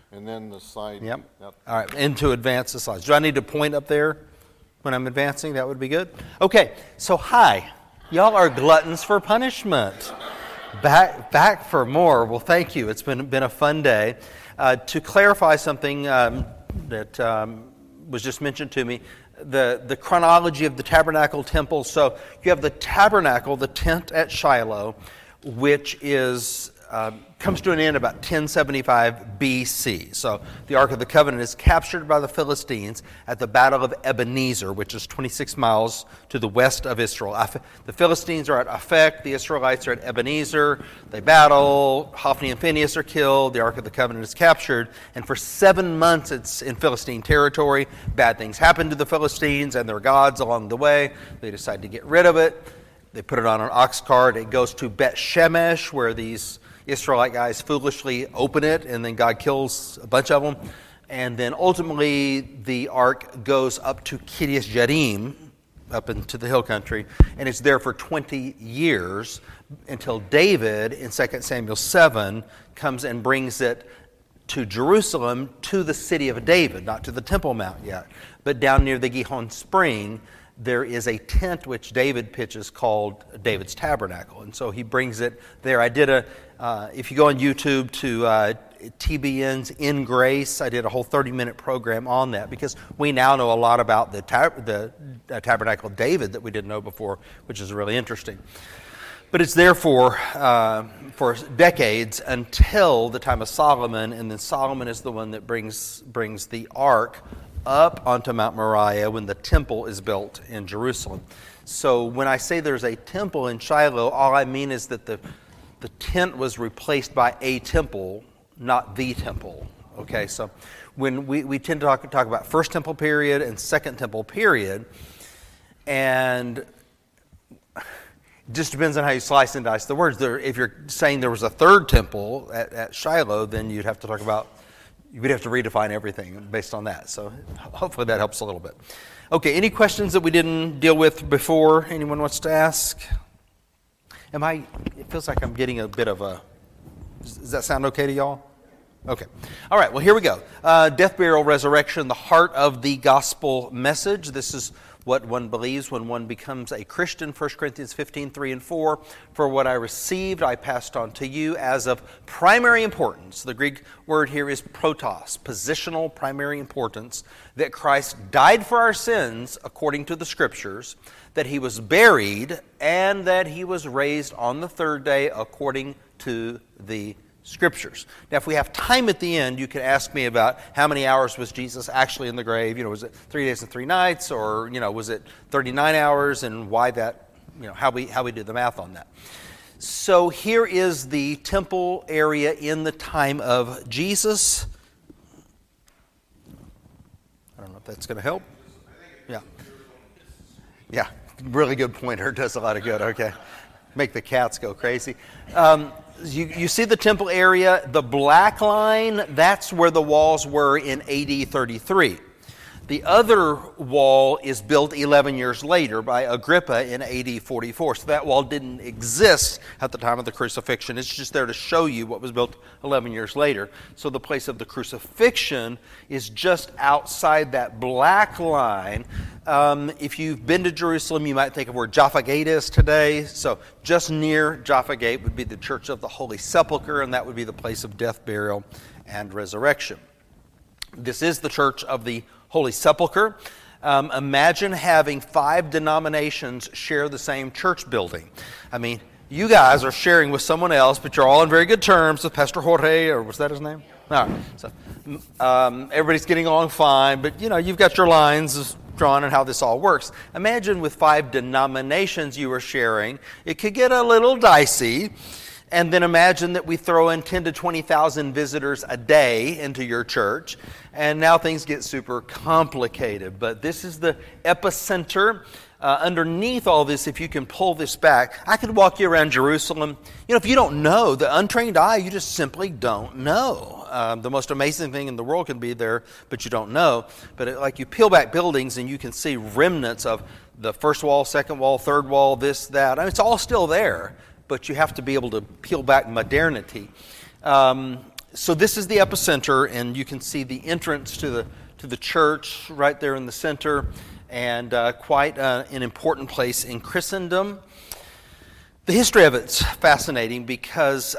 And then the slide. Yep. All right, and to advance the slides. Do I need to point up there when I'm advancing? That would be good. Okay, so hi. Y'all are gluttons for punishment. Back for more. Well, thank you. It's been a fun day. To clarify something that was just mentioned to me, the chronology of the tabernacle temple. So you have the tabernacle, the tent at Shiloh, which is comes to an end about 1075 BC. So the Ark of the Covenant is captured by the Philistines at the Battle of Ebenezer, which is 26 miles to the west of Israel. The Philistines are at Aphek, the Israelites are at Ebenezer. They battle, Hophni and Phinehas are killed, the Ark of the Covenant is captured, and for 7 months it's in Philistine territory. Bad things happen to the Philistines and their gods along the way. They decide to get rid of it. They put it on an ox cart. It goes to Bet Shemesh, where these Israelite guys foolishly open it, and then God kills a bunch of them. And then ultimately, the ark goes up to Kiriath Jearim, up into the hill country, and it's there for 20 years until David, in 2 Samuel 7, comes and brings it to Jerusalem, to the city of David, not to the Temple Mount yet, but down near the Gihon Spring. There is a tent which David pitches called David's Tabernacle, and so he brings it there. I did if you go on YouTube to TBN's In Grace, I did a whole 30-minute program on that, because we now know a lot about the Tabernacle of David that we didn't know before, which is really interesting. But it's there for decades until the time of Solomon, and then Solomon is the one that brings the ark up onto Mount Moriah when the temple is built in Jerusalem. So when I say there's a temple in Shiloh, all I mean is that the tent was replaced by a temple, not the temple. Okay, so when we tend to talk about First Temple period and Second Temple period, and it just depends on how you slice and dice the words. If you're saying there was a third temple at Shiloh, then you'd have to redefine everything based on that. So hopefully that helps a little bit. Okay, any questions that we didn't deal with before? Anyone wants to ask? It feels like I'm getting a bit of a, does that sound okay to y'all? Okay. All right, well, here we go. Death, burial, resurrection, the heart of the gospel message. This is what one believes when one becomes a Christian. 1 Corinthians 15, 3 and 4. For what I received, I passed on to you as of primary importance. The Greek word here is protos, positional primary importance, that Christ died for our sins according to the Scriptures, that he was buried, and that he was raised on the third day according to the Scriptures. Now, if we have time at the end, you can ask me about how many hours was Jesus actually in the grave. Was it 3 days and 3 nights, or was it 39 hours, and why that? How we did the math on that. So here is the temple area in the time of Jesus. I don't know if that's going to help. Yeah, really good pointer. Does a lot of good. Okay, make the cats go crazy. You see the temple area, the black line, that's where the walls were in AD 33. The other wall is built 11 years later by Agrippa in AD 44. So that wall didn't exist at the time of the crucifixion. It's just there to show you what was built 11 years later. So the place of the crucifixion is just outside that black line. If you've been to Jerusalem, you might think of where Jaffa Gate is today. So just near Jaffa Gate would be the Church of the Holy Sepulchre, and that would be the place of death, burial, and resurrection. This is the Church of the Holy Sepulchre. Imagine having 5 denominations share the same church building. I mean, you guys are sharing with someone else, but you're all on very good terms with Pastor Jorge, or was that his name? All right. So everybody's getting along fine, but you've got your lines drawn on how this all works. Imagine with 5 denominations you were sharing, it could get a little dicey. And then imagine that we throw in 10 to 20,000 visitors a day into your church, and now things get super complicated. But this is the epicenter. Underneath all this, if you can pull this back, I could walk you around Jerusalem. If you don't know, the untrained eye, you just simply don't know. The most amazing thing in the world can be there, but you don't know. But you peel back buildings and you can see remnants of the first wall, second wall, third wall, this, that. I mean, it's all still there, but you have to be able to peel back modernity. So this is the epicenter, and you can see the entrance to the church right there in the center, and quite an important place in Christendom. The history of it's fascinating because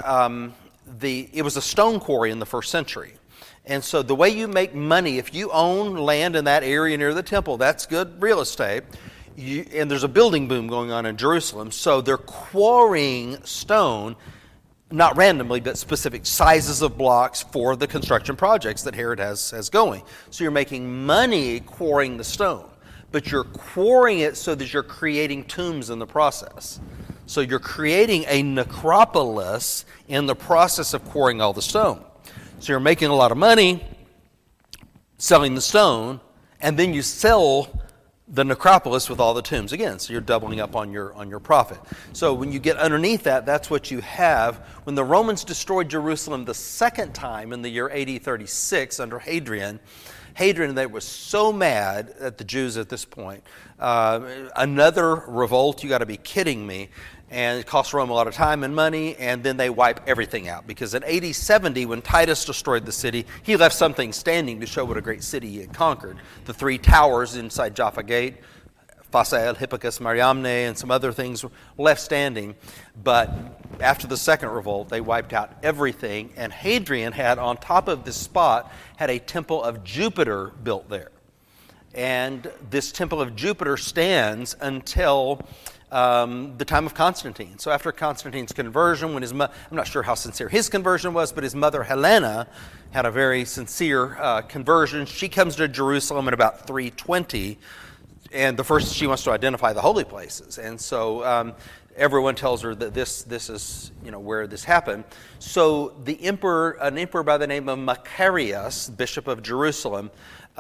it was a stone quarry in the first century. And so the way you make money, if you own land in that area near the temple, that's good real estate. And there's a building boom going on in Jerusalem. So they're quarrying stone, not randomly, but specific sizes of blocks for the construction projects that Herod has going. So you're making money quarrying the stone. But you're quarrying it so that you're creating tombs in the process. So you're creating a necropolis in the process of quarrying all the stone. So you're making a lot of money selling the stone, and then you sell the necropolis with all the tombs again. So you're doubling up on your profit. So when you get underneath that, that's what you have. When the Romans destroyed Jerusalem the second time in the year AD 36 under Hadrian, they were so mad at the Jews at this point. Another revolt, you got to be kidding me. And it cost Rome a lot of time and money, and then they wipe everything out. Because in AD 70, when Titus destroyed the city, he left something standing to show what a great city he had conquered. The 3 towers inside Jaffa Gate, Phasael, Hippicus, Mariamne, and some other things were left standing. But after the second revolt, they wiped out everything, and Hadrian had, on top of this spot, had a temple of Jupiter built there. And this temple of Jupiter stands until the time of Constantine. So after Constantine's conversion, when I'm not sure how sincere his conversion was, but his mother Helena had a very sincere conversion. She comes to Jerusalem at about 320, and the first she wants to identify the holy places. And so everyone tells her that this is where this happened. So an emperor by the name of Macarius, bishop of Jerusalem,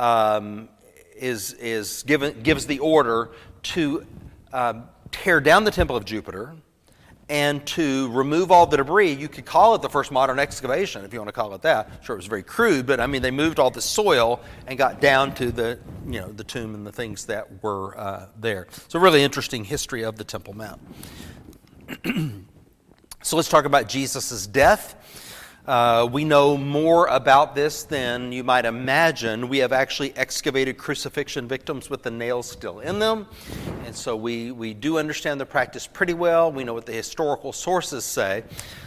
gives the order to tear down the temple of Jupiter and to remove all the debris. You could call it the first modern excavation, if you want to call it that. Sure, it was very crude, but I mean, they moved all the soil and got down to the tomb and the things that were there. So, really interesting history of the Temple Mount. So let's talk about Jesus' death. We know more about this than you might imagine. We have actually excavated crucifixion victims with the nails still in them. And so we do understand the practice pretty well. We know what the historical sources say.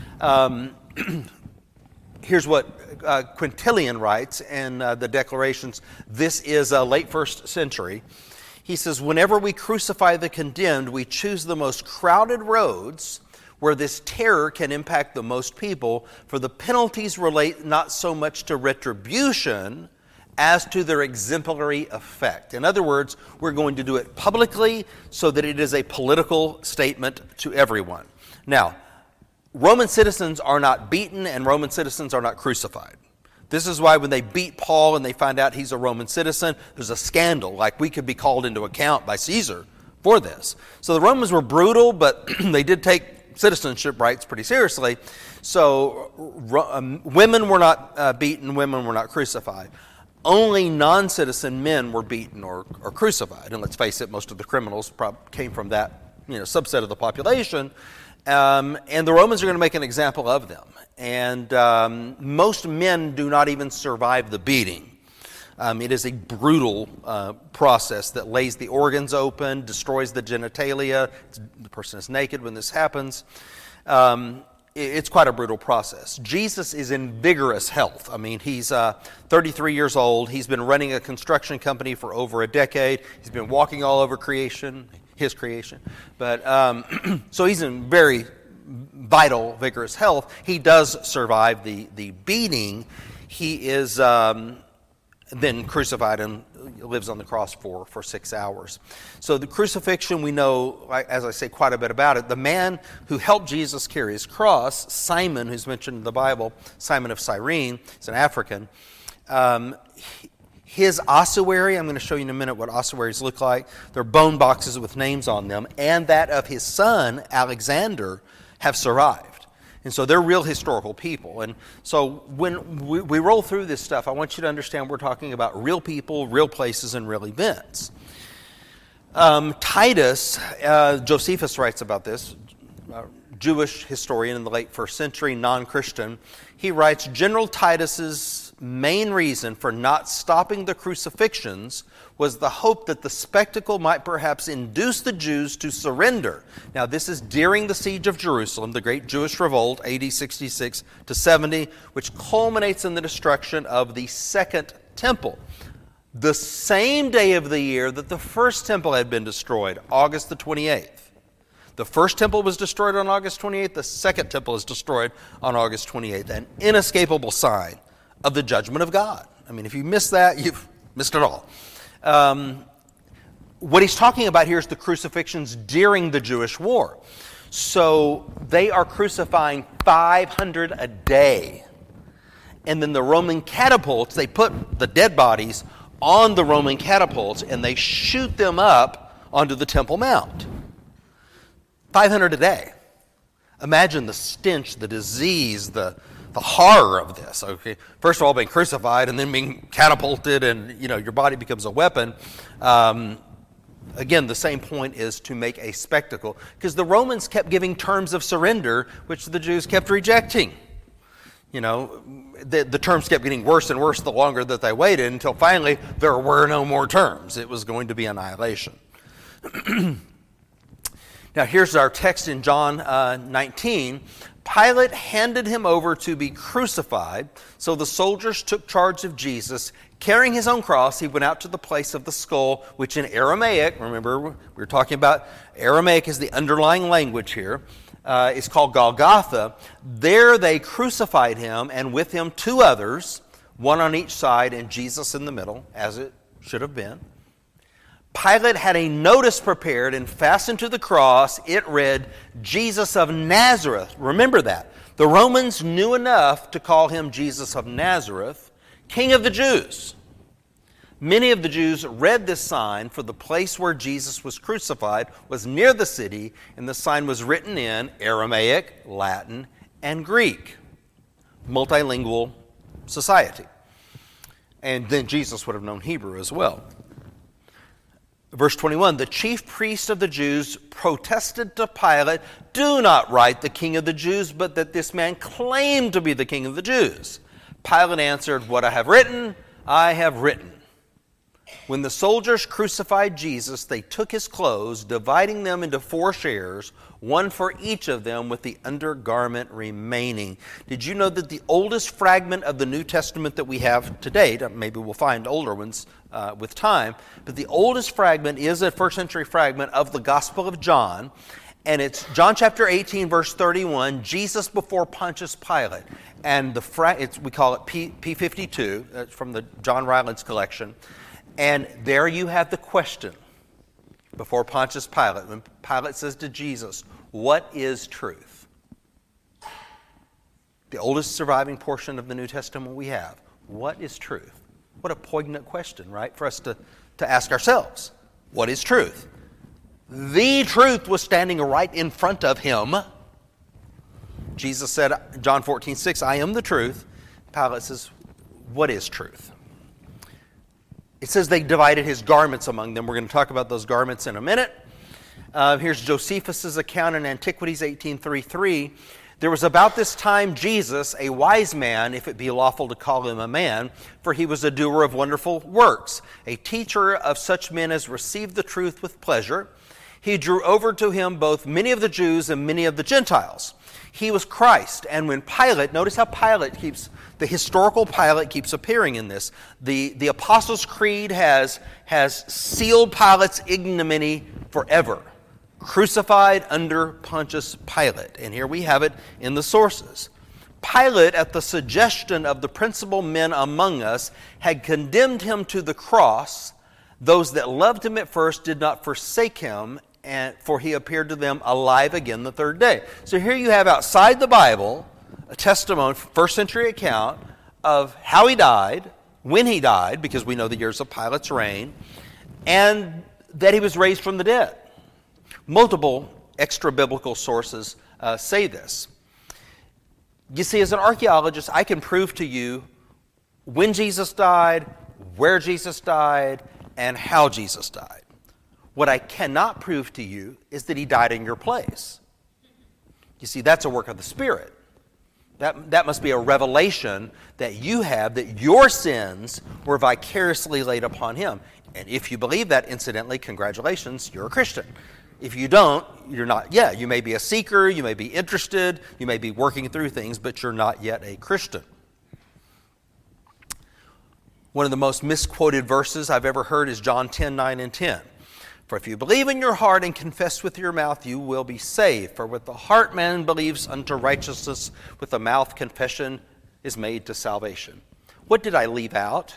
Here's what Quintilian writes in the Declarations. This is late first century. He says, whenever we crucify the condemned, we choose the most crowded roads where this terror can impact the most people, for the penalties relate not so much to retribution as to their exemplary effect. In other words, we're going to do it publicly so that it is a political statement to everyone. Now, Roman citizens are not beaten and Roman citizens are not crucified. This is why when they beat Paul and they find out he's a Roman citizen, there's a scandal, like we could be called into account by Caesar for this. So the Romans were brutal, but they did take citizenship rights pretty seriously. So women were not beaten, women were not crucified. Only non-citizen men were beaten or crucified. And let's face it, most of the criminals came from that subset of the population. And the Romans are going to make an example of them. And most men do not even survive the beating. It is a brutal process that lays the organs open, destroys the genitalia. The person is naked when this happens. It's quite a brutal process. Jesus is in vigorous health. I mean, he's 33 years old. He's been running a construction company for over a decade. He's been walking all over his creation. But so he's in very vital, vigorous health. He does survive the beating. He is then crucified and lives on the cross for 6 hours. So the crucifixion, we know, as I say, quite a bit about it. The man who helped Jesus carry his cross, Simon, who's mentioned in the Bible, Simon of Cyrene, he's an African. His ossuary, I'm going to show you in a minute what ossuaries look like. They're bone boxes with names on them, and that of his son, Alexander, have survived. And so they're real historical people. And so when we roll through this stuff, I want you to understand we're talking about real people, real places, and real events. Titus, Josephus writes about this. Jewish historian in the late first century, non-Christian. He writes, General Titus's main reason for not stopping the crucifixions was the hope that the spectacle might perhaps induce the Jews to surrender. Now, this is during the siege of Jerusalem, the great Jewish revolt, AD 66 to 70, which culminates in the destruction of the Second Temple. The same day of the year that the first temple had been destroyed, August the 28th. The first temple was destroyed on August 28th. The second temple is destroyed on August 28th. An inescapable sign of the judgment of God. I mean, if you miss that, you've missed it all. What he's talking about here is the crucifixions during the Jewish war. So they are crucifying 500 a day. And then the Roman catapults, they put the dead bodies on the Roman catapults and they shoot them up onto the Temple Mount. 500 a day. Imagine the stench, the disease, the horror of this. Okay, first of all, being crucified and then being catapulted, and your body becomes a weapon. Again, the same point is to make a spectacle, because the Romans kept giving terms of surrender, which the Jews kept rejecting. The terms kept getting worse and worse the longer that they waited, until finally there were no more terms. It was going to be annihilation. Now, here's our text in John 19. Pilate handed him over to be crucified, so the soldiers took charge of Jesus. Carrying his own cross, he went out to the place of the skull, which in Aramaic, remember we were talking about Aramaic is the underlying language here, is called Golgotha. There they crucified him, and with him two others, one on each side and Jesus in the middle, as it should have been. Pilate had a notice prepared and fastened to the cross. It read, Jesus of Nazareth. Remember that. The Romans knew enough to call him Jesus of Nazareth, King of the Jews. Many of the Jews read this sign, for the place where Jesus was crucified was near the city, and the sign was written in Aramaic, Latin, and Greek. Multilingual society. And then Jesus would have known Hebrew as well. Verse 21, the chief priest of the Jews protested to Pilate, do not write the King of the Jews, but that this man claimed to be the King of the Jews. Pilate answered, what I have written, I have written. When the soldiers crucified Jesus, they took his clothes, dividing them into 4 shares, one for each of them, with the undergarment remaining. Did you know that the oldest fragment of the New Testament that we have to date, maybe we'll find older ones with time, but the oldest fragment is a first century fragment of the Gospel of John, and it's John chapter 18, verse 31, Jesus before Pontius Pilate. And we call it P52, that's from the John Rylands collection. And there you have the question before Pontius Pilate, when Pilate says to Jesus, what is truth? The oldest surviving portion of the New Testament we have. What is truth? What a poignant question, right, for us to ask ourselves. What is truth? The truth was standing right in front of him. Jesus said, John 14:6, I am the truth. Pilate says, what is truth? It says they divided his garments among them. We're going to talk about those garments in a minute. Here's Josephus' account in Antiquities 18:33. There was about this time Jesus, a wise man, if it be lawful to call him a man, for he was a doer of wonderful works, a teacher of such men as received the truth with pleasure. He drew over to him both many of the Jews and many of the Gentiles. He was Christ. And when Pilate, notice how the historical Pilate keeps appearing in this. The Apostles' Creed has sealed Pilate's ignominy forever. Crucified under Pontius Pilate. And here we have it in the sources. Pilate, at the suggestion of the principal men among us, had condemned him to the cross. Those that loved him at first did not forsake him, for he appeared to them alive again the third day. So here you have outside the Bible a testimony, first century account of how he died, when he died, because we know the years of Pilate's reign, and that he was raised from the dead. Multiple extra-biblical sources say this. You see, as an archaeologist, I can prove to you when Jesus died, where Jesus died, and how Jesus died. What I cannot prove to you is that he died in your place. You see, that's a work of the Spirit. That must be a revelation that you have, that your sins were vicariously laid upon him. And if you believe that, incidentally, congratulations, you're a Christian. If you don't, you're not. Yeah, you may be a seeker, you may be interested, you may be working through things, but you're not yet a Christian. One of the most misquoted verses I've ever heard is John 10:9 and 10. For if you believe in your heart and confess with your mouth, you will be saved. For with the heart man believes unto righteousness, with the mouth confession is made to salvation. What did I leave out?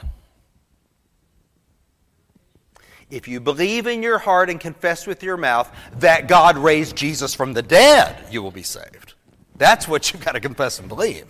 If you believe in your heart and confess with your mouth that God raised Jesus from the dead, you will be saved. That's what you've got to confess and believe.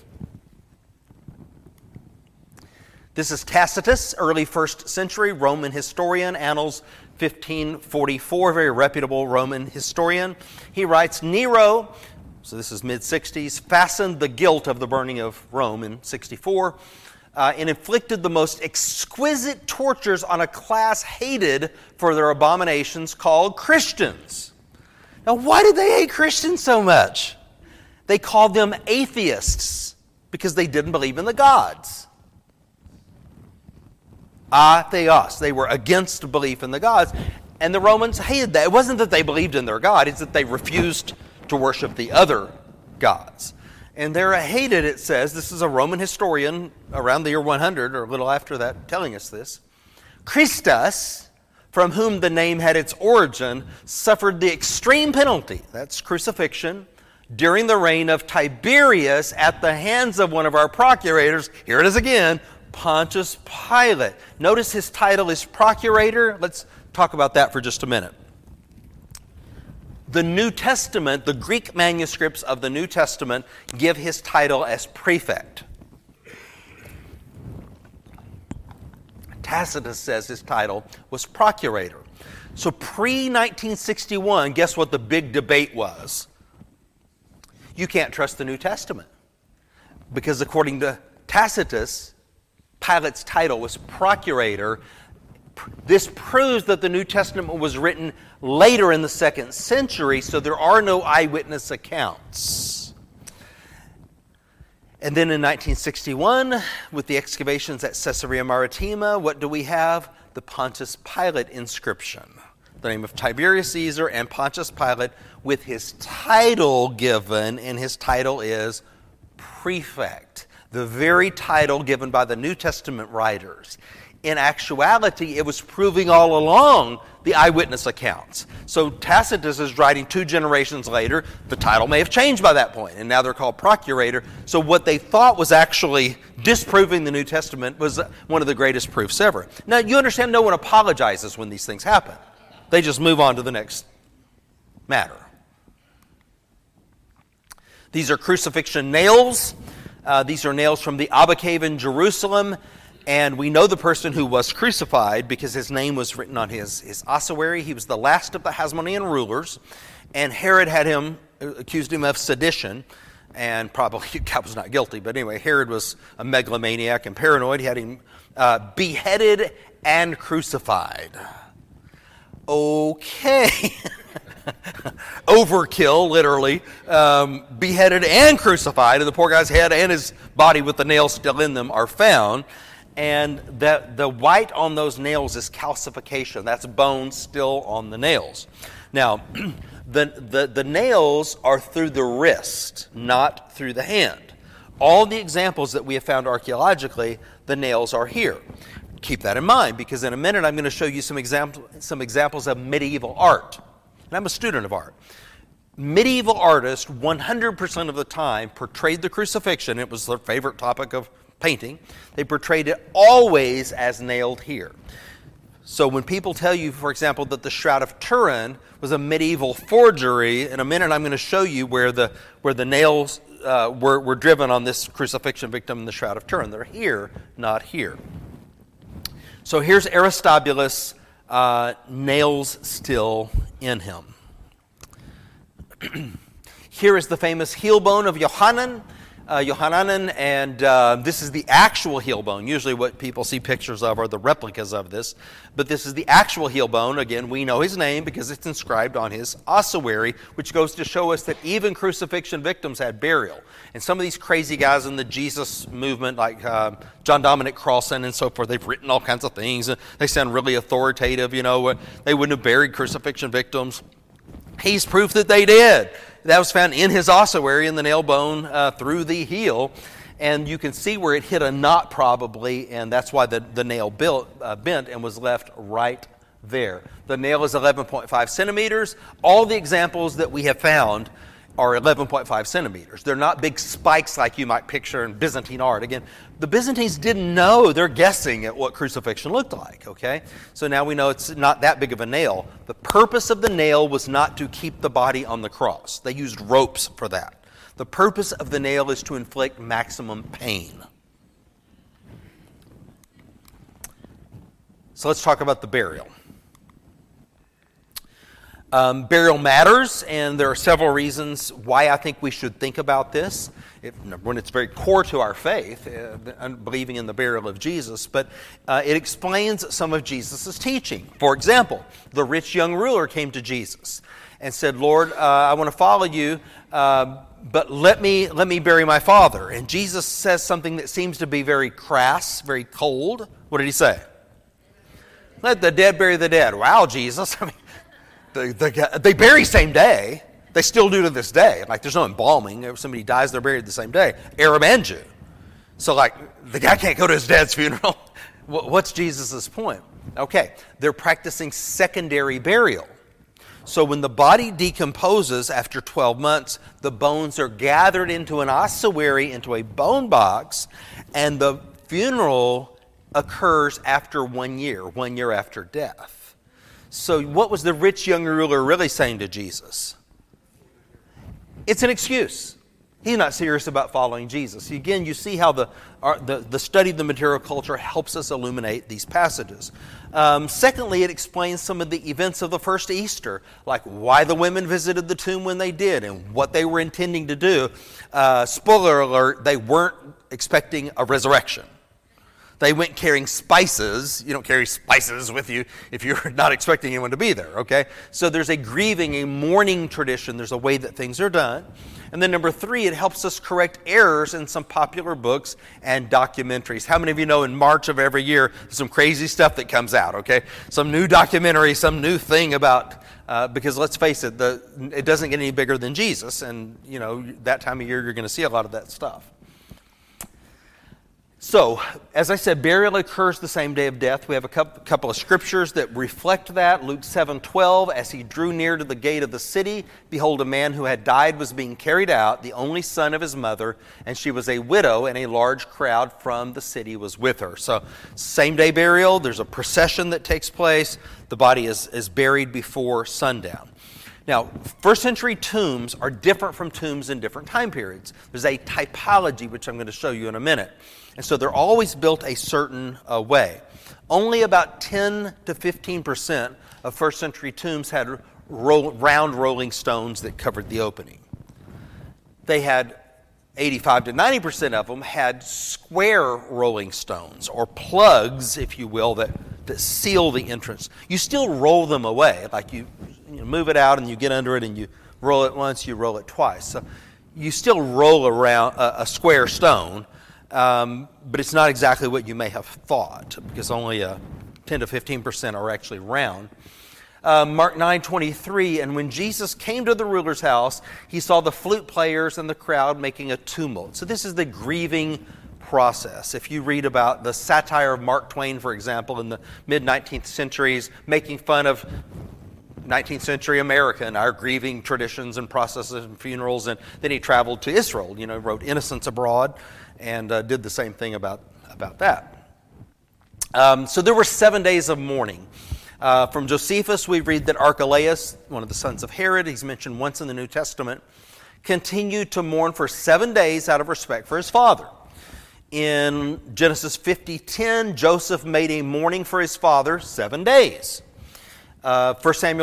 This is Tacitus, early 1st century Roman historian, Annals 1544, very reputable Roman historian. He writes, Nero, so this is mid-60s, fastened the guilt of the burning of Rome in 64 and inflicted the most exquisite tortures on a class hated for their abominations called Christians. Now, why did they hate Christians so much? They called them atheists because they didn't believe in the gods. Atheos. They were against belief in the gods. And the Romans hated that. It wasn't that they believed in their God, it's that they refused to worship the other gods. And they're hated, it says, this is a Roman historian around the year 100, or a little after that, telling us this. Christus, from whom the name had its origin, suffered the extreme penalty, that's crucifixion, during the reign of Tiberius at the hands of one of our procurators, here it is again, Pontius Pilate. Notice his title is procurator. Let's talk about that for just a minute. The New Testament, the Greek manuscripts of the New Testament, give his title as prefect. Tacitus says his title was procurator. So pre-1961, guess what the big debate was? You can't trust the New Testament. Because according to Tacitus, Pilate's title was procurator. This proves that the New Testament was written later in the 2nd century, so there are no eyewitness accounts. And then in 1961, with the excavations at Caesarea Maritima, what do we have? The Pontius Pilate inscription. The name of Tiberius Caesar and Pontius Pilate with his title given, and his title is prefect. The very title given by the New Testament writers. In actuality, it was proving all along the eyewitness accounts. So Tacitus is writing 2 generations later. The title may have changed by that point, and now they're called procurator. So what they thought was actually disproving the New Testament was one of the greatest proofs ever. Now, you understand, no one apologizes when these things happen. They just move on to the next matter. These are crucifixion nails. These are nails from the Abba Cave in Jerusalem, and we know the person who was crucified because his name was written on his ossuary. He was the last of the Hasmonean rulers, and Herod had him, accused him of sedition, and probably God was not guilty, but anyway, Herod was a megalomaniac and paranoid. He had him beheaded and crucified. Okay. Overkill, literally, beheaded and crucified, and the poor guy's head and his body with the nails still in them are found. And the white on those nails is calcification. That's bone still on the nails. Now, the nails are through the wrist, not through the hand. All the examples that we have found archaeologically, the nails are here. Keep that in mind, because in a minute I'm going to show you some examples of medieval art. And I'm a student of art. Medieval artists, 100% of the time, portrayed the crucifixion. It was their favorite topic of painting. They portrayed it always as nailed here. So when people tell you, for example, that the Shroud of Turin was a medieval forgery, in a minute I'm going to show you where the nails were driven on this crucifixion victim in the Shroud of Turin. They're here, not here. So here's Aristobulus, nails still in him. Here is the famous heel bone of Johanan. Yohanan, and this is the actual heel bone. Usually what people see pictures of are the replicas of this, but this is the actual heel bone. Again, we know his name because it's inscribed on his ossuary, which goes to show us that even crucifixion victims had burial. And some of these crazy guys in the Jesus movement, like John Dominic Crossan and so forth, they've written all kinds of things. They sound really authoritative, they wouldn't have buried crucifixion victims. He's proof that they did. That was found in his ossuary in the nail bone through the heel. And you can see where it hit a knot probably, and that's why the nail bent and was left right there. The nail is 11.5 centimeters. All the examples that we have found are 11.5 centimeters. They're not big spikes like you might picture in Byzantine art. Again, the Byzantines didn't know. They're guessing at what crucifixion looked like, okay? So now we know it's not that big of a nail. The purpose of the nail was not to keep the body on the cross. They used ropes for that. The purpose of the nail is to inflict maximum pain. So let's talk about the burial. Burial matters, and there are several reasons why I think we should think about this. When it's very core to our faith, believing in the burial of Jesus, but it explains some of Jesus' teaching. For example, the rich young ruler came to Jesus and said, "Lord, I want to follow you, but let me bury my father." And Jesus says something that seems to be very crass, very cold. What did he say? "Let the dead bury the dead." Wow, Jesus. I mean, they bury same day. They still do to this day. Like, there's no embalming. If somebody dies, they're buried the same day. Arab and Jew. So, like, the guy can't go to his dad's funeral. What's Jesus' point? Okay, they're practicing secondary burial. So when the body decomposes after 12 months, the bones are gathered into an ossuary, into a bone box, and the funeral occurs after 1 year after death. So what was the rich young ruler really saying to Jesus? It's an excuse. He's not serious about following Jesus. Again, you see how the study of the material culture helps us illuminate these passages. Secondly, it explains some of the events of the first Easter, like why the women visited the tomb when they did and what they were intending to do. Spoiler alert, they weren't expecting a resurrection. They went carrying spices. You don't carry spices with you if you're not expecting anyone to be there, okay? So there's a grieving, a mourning tradition. There's a way that things are done. And then number 3, it helps us correct errors in some popular books and documentaries. How many of you know in March of every year, there's some crazy stuff that comes out, okay? Some new documentary, some new thing about, because let's face it, it doesn't get any bigger than Jesus. And, that time of year, you're going to see a lot of that stuff. So, as I said, burial occurs the same day of death. We have a couple of scriptures that reflect that. Luke 7:12, as he drew near to the gate of the city, behold, a man who had died was being carried out, the only son of his mother, and she was a widow, and a large crowd from the city was with her. So, same day burial, there's a procession that takes place. The body is buried before sundown. Now, first century tombs are different from tombs in different time periods. There's a typology, which I'm going to show you in a minute. And so they're always built a certain way. Only about 10 to 15% of first century tombs had round rolling stones that covered the opening. They had 85 to 90% of them had square rolling stones, or plugs, if you will, that seal the entrance. You still roll them away, like you move it out and you get under it and you roll it once, you roll it twice. So you still roll around a square stone, but it's not exactly what you may have thought, because only 10 to 15% are actually round. Mark 9:23, and when Jesus came to the ruler's house, he saw the flute players and the crowd making a tumult. So this is the grieving process. If you read about the satire of Mark Twain, for example, in the mid-19th centuries, making fun of 19th century America and our grieving traditions and processes and funerals, and then he traveled to Israel, wrote Innocents Abroad, and did the same thing about that. So there were 7 days of mourning. From Josephus, we read that Archelaus, one of the sons of Herod, he's mentioned once in the New Testament, continued to mourn for 7 days out of respect for his father. In Genesis 50:10, Joseph made a mourning for his father 7 days. 1 Samuel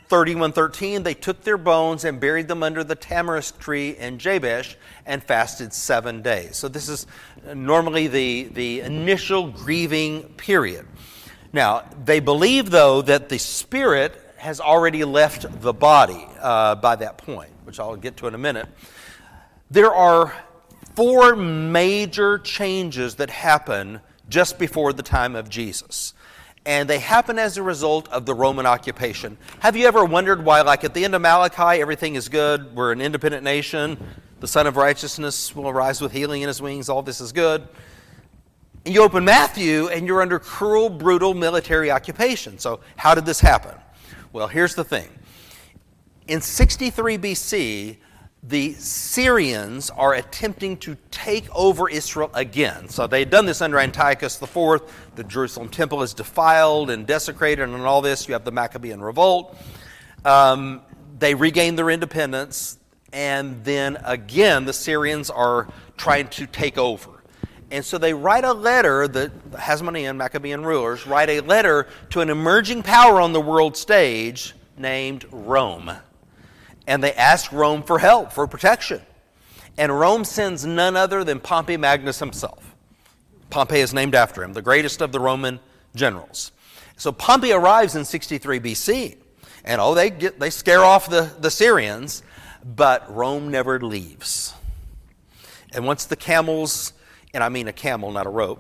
31:13, they took their bones and buried them under the tamarisk tree in Jabesh and fasted 7 days. So this is normally the initial grieving period. Now, they believe, though, that the spirit has already left the body by that point, which I'll get to in a minute. There are 4 major changes that happen just before the time of Jesus. And they happen as a result of the Roman occupation. Have you ever wondered why, like at the end of Malachi, everything is good, we're an independent nation, the Son of Righteousness will arise with healing in his wings, all this is good? And you open Matthew, and you're under cruel, brutal military occupation. So how did this happen? Well, here's the thing. In 63 BC, the Syrians are attempting to take over Israel again. So they had done this under Antiochus IV. The Jerusalem temple is defiled and desecrated and all this. You have the Maccabean revolt. They regain their independence. And then again, the Syrians are trying to take over. And so they write a letter, the Hasmonean Maccabean rulers write a letter to an emerging power on the world stage named Rome. And they ask Rome for help, for protection. And Rome sends none other than Pompey Magnus himself. Pompey is named after him, the greatest of the Roman generals. So Pompey arrives in 63 BC. And they scare off the Syrians, but Rome never leaves. And once the camels, and I mean a camel, not a rope,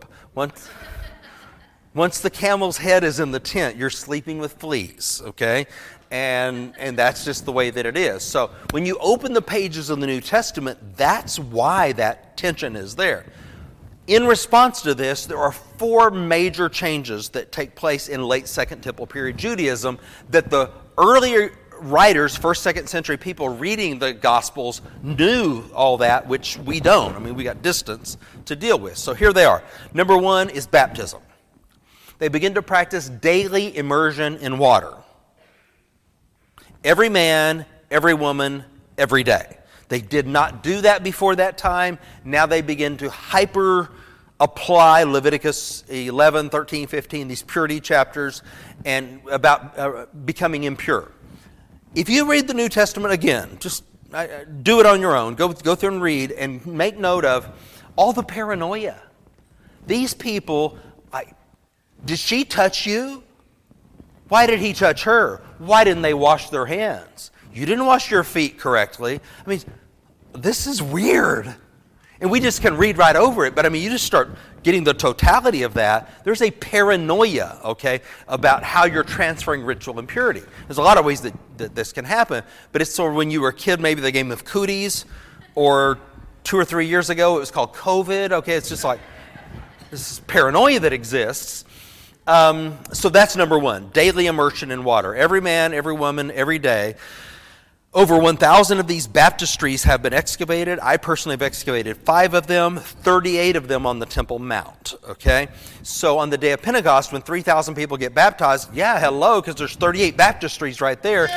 once the camel's head is in the tent, you're sleeping with fleas, okay? And that's just the way that it is. So when you open the pages of the New Testament, that's why that tension is there. In response to this, there are 4 major changes that take place in late Second Temple period Judaism that the earlier writers, 1st, 2nd century people reading the Gospels knew all that, which we don't. I mean, we got distance to deal with. So here they are. Number 1 is baptism. They begin to practice daily immersion in water. Every man, every woman, every day. They did not do that before that time. Now they begin to hyper apply Leviticus 11, 13, 15, these purity chapters, and about becoming impure. If you read the New Testament again, just do it on your own. Go through and read and make note of all the paranoia. These people, did she touch you? Why did he touch her? Why didn't they wash their hands? You didn't wash your feet correctly. I mean, this is weird. And we just can read right over it, but I mean, you just start getting the totality of that. There's a paranoia, okay, about how you're transferring ritual impurity. There's a lot of ways that this can happen, but it's sort of when you were a kid, maybe the game of cooties, or 2 or 3 years ago, it was called COVID. Okay, it's just like this paranoia that exists. So that's number 1, daily immersion in water. Every man, every woman, every day. Over 1,000 of these baptistries have been excavated. I personally have excavated 5 of them, 38 of them on the Temple Mount, okay? So on the day of Pentecost, when 3,000 people get baptized, yeah, hello, because there's 38 baptistries right there.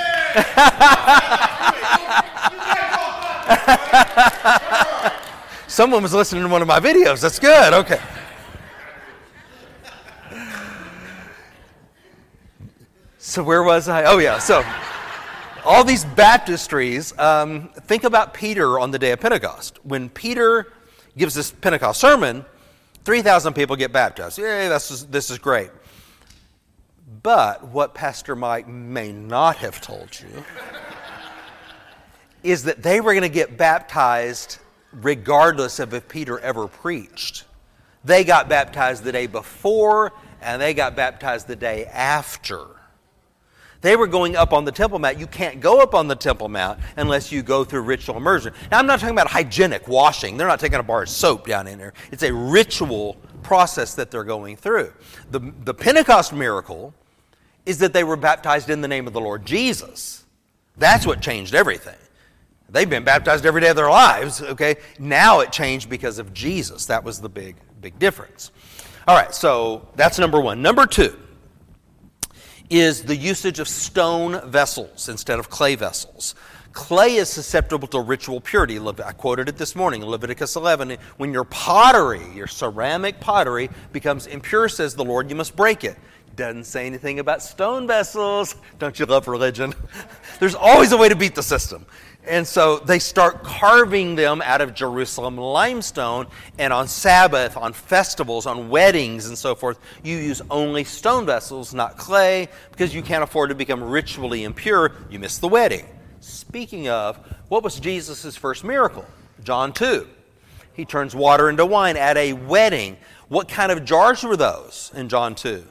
Someone was listening to one of my videos. That's good, okay. So where was I? Oh, yeah, so all these baptistries, think about Peter on the day of Pentecost. When Peter gives this Pentecost sermon, 3,000 people get baptized. Yay, this is great. But what Pastor Mike may not have told you is that they were going to get baptized regardless of if Peter ever preached. They got baptized the day before, and they got baptized the day after. They were going up on the Temple Mount. You can't go up on the Temple Mount unless you go through ritual immersion. Now, I'm not talking about hygienic washing. They're not taking a bar of soap down in there. It's a ritual process that they're going through. The Pentecost miracle is that they were baptized in the name of the Lord Jesus. That's what changed everything. They've been baptized every day of their lives, okay? Now it changed because of Jesus. That was the big difference. All right, so that's number 1. Number 2. Is the usage of stone vessels instead of clay vessels. Clay is susceptible to ritual purity. I quoted it this morning, Leviticus 11. When your pottery, your ceramic pottery, becomes impure, says the Lord, you must break it. Doesn't say anything about stone vessels. Don't you love religion? There's always a way to beat the system. And so they start carving them out of Jerusalem limestone, and on Sabbath, on festivals, on weddings, and so forth, you use only stone vessels, not clay, because you can't afford to become ritually impure. You miss the wedding. Speaking of, what was Jesus' first miracle? John 2. He turns water into wine at a wedding. What kind of jars were those in John 2?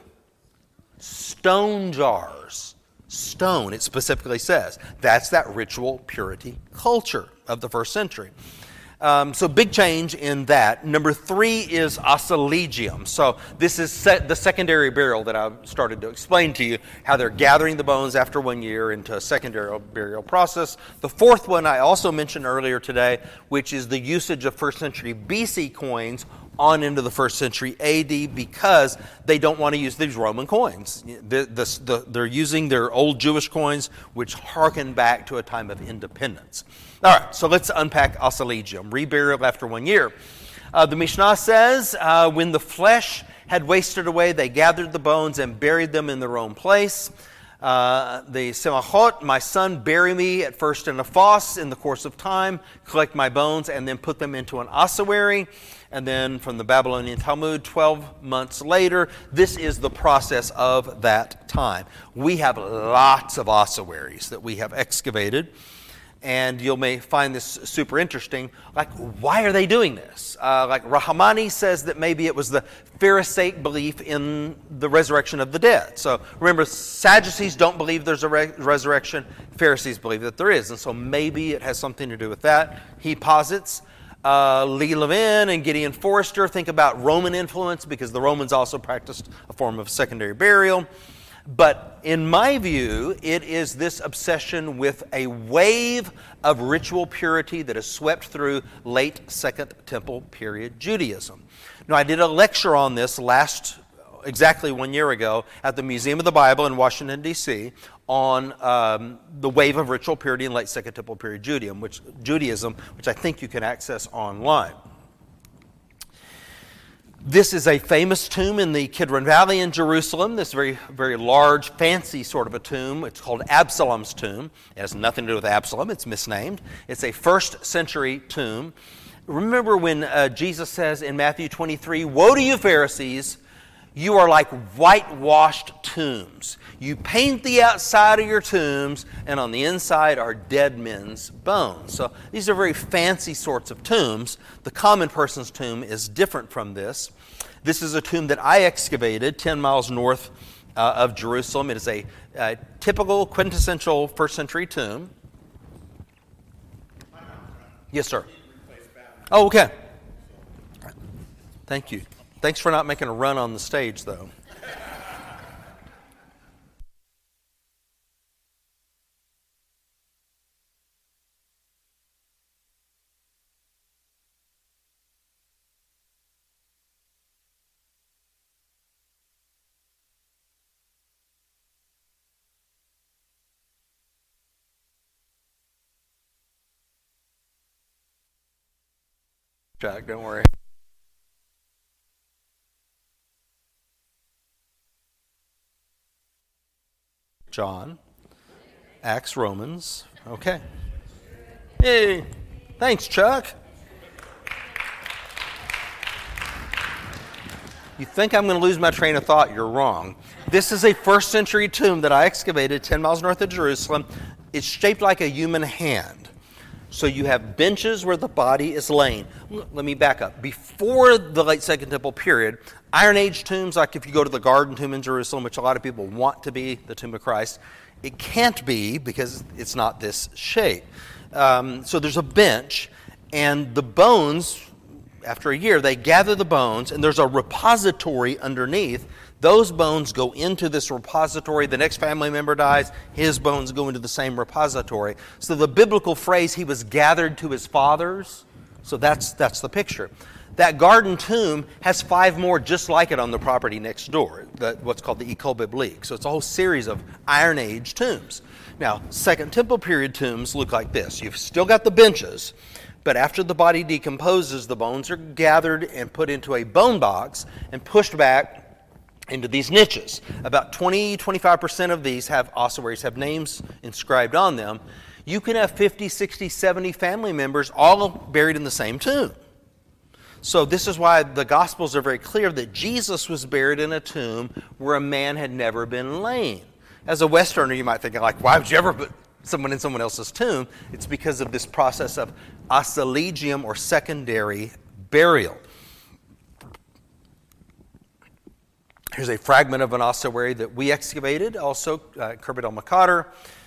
Stone jars. Stone, it specifically says. That's that ritual purity culture of the first century. So big change in that. Number 3 is oscilligium. So this is the secondary burial that I've started to explain to you, how they're gathering the bones after 1 year into a secondary burial process. The 4th one I also mentioned earlier today, which is the usage of first century BC coins on into the first century AD, because they don't want to use these Roman coins. They're using their old Jewish coins, which harken back to a time of independence. All right, so let's unpack oscilligium, reburial after 1 year. The Mishnah says, when the flesh had wasted away, they gathered the bones and buried them in their own place. The Semachot, my son, bury me at first in a foss in the course of time, collect my bones, and then put them into an ossuary. And then from the Babylonian Talmud, 12 months later, this is the process of that time. We have lots of ossuaries that we have excavated, and you may find this super interesting. Like, why are they doing this? Like Rahmani says that maybe it was the Pharisaic belief in the resurrection of the dead. So remember, Sadducees don't believe there's a resurrection. Pharisees believe that there is. And so maybe it has something to do with that. He posits. Lee Levin and Gideon Forrester think about Roman influence, because the Romans also practiced a form of secondary burial. But in my view, it is this obsession with a wave of ritual purity that has swept through late Second Temple period Judaism. Now, I did a lecture on this exactly 1 year ago at the Museum of the Bible in Washington, D.C., on the wave of ritual purity in late Second Temple period Judaism, which I think you can access online. This is a famous tomb in the Kidron Valley in Jerusalem, this very, very large, fancy sort of a tomb. It's called Absalom's tomb. It has nothing to do with Absalom. It's misnamed. It's a first century tomb. Remember when Jesus says in Matthew 23, "Woe to you, Pharisees! You are like whitewashed tombs. You paint the outside of your tombs, and on the inside are dead men's bones." So these are very fancy sorts of tombs. The common person's tomb is different from this. This is a tomb that I excavated 10 miles north of Jerusalem. It is a typical, quintessential first century tomb. Yes, sir. Oh, okay. Thank you. Thanks for not making a run on the stage, though. Jack, don't worry. John, Acts, Romans. Okay. Hey, thanks, Chuck. You think I'm going to lose my train of thought? You're wrong. This is a first century tomb that I excavated 10 miles north of Jerusalem. It's shaped like a human hand. So you have benches where the body is laying. Let me back up. Before the late Second Temple period, Iron Age tombs, like if you go to the Garden Tomb in Jerusalem, which a lot of people want to be the tomb of Christ, it can't be because it's not this shape. So there's a bench, and the bones, after a year, they gather the bones, and there's a repository underneath. Those bones go into this repository. The next family member dies, his bones go into the same repository. So the biblical phrase, he was gathered to his fathers, so that's the picture. That garden tomb has 5 more just like it on the property next door, what's called the Ecole Biblique. So it's a whole series of Iron Age tombs. Now, Second Temple period tombs look like this. You've still got the benches, but after the body decomposes, the bones are gathered and put into a bone box and pushed back into these niches. About 20-25% of these ossuaries have names inscribed on them. You can have 50, 60, 70 family members all buried in the same tomb. So this is why the Gospels are very clear that Jesus was buried in a tomb where a man had never been laid. As a Westerner, you might think, like, why would you ever put someone in someone else's tomb? It's because of this process of ossuagium, or secondary burial. Here's a fragment of an ossuary that we excavated, also at Khirbet el-Maqadir.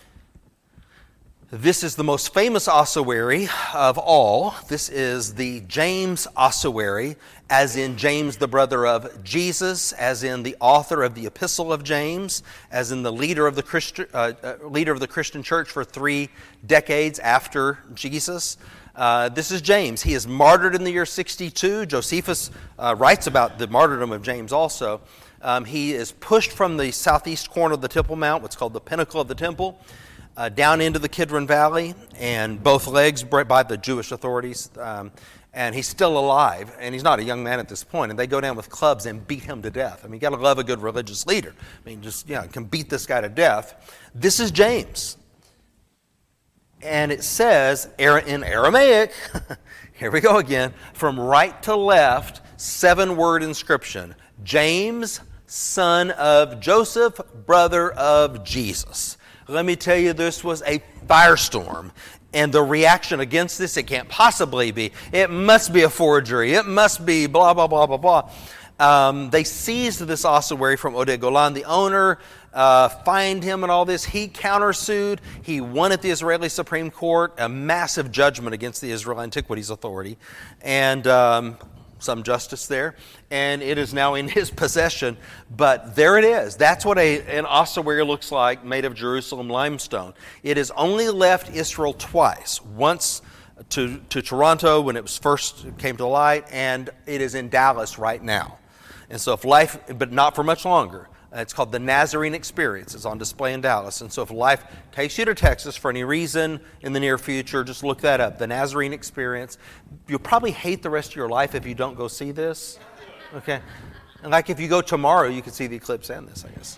This is the most famous ossuary of all. This is the James ossuary, as in James, the brother of Jesus, as in the author of the Epistle of James, as in the leader of the Christian church for 3 decades after Jesus. This is James. He is martyred in the year 62. Josephus writes about the martyrdom of James also. He is pushed from the southeast corner of the Temple Mount, what's called the pinnacle of the temple, down into the Kidron Valley, and both legs by the Jewish authorities. And he's still alive, and he's not a young man at this point. And they go down with clubs and beat him to death. I mean, you got to love a good religious leader. I mean, can beat this guy to death. This is James. And it says in Aramaic, here we go again, from right to left, 7-word inscription: James, son of Joseph, brother of Jesus. Let me tell you, this was a firestorm. And the reaction against this, it can't possibly be. It must be a forgery. It must be blah, blah, blah, blah, blah. They seized this ossuary from Oded Golan, the owner, fined him and all this. He countersued. He won at the Israeli Supreme Court a massive judgment against the Israel Antiquities Authority. And some justice there, and it is now in his possession. But there it is. That's what an ossuary looks like, made of Jerusalem limestone. It has only left Israel twice. Once to Toronto when it was first came to light, and it is in Dallas right now. And so but not for much longer. It's called the Nazarene Experience. It's on display in Dallas. And so if life takes you to Texas for any reason in the near future, just look that up, the Nazarene Experience. You'll probably hate the rest of your life if you don't go see this. Okay? And like if you go tomorrow, you can see the eclipse and this, I guess.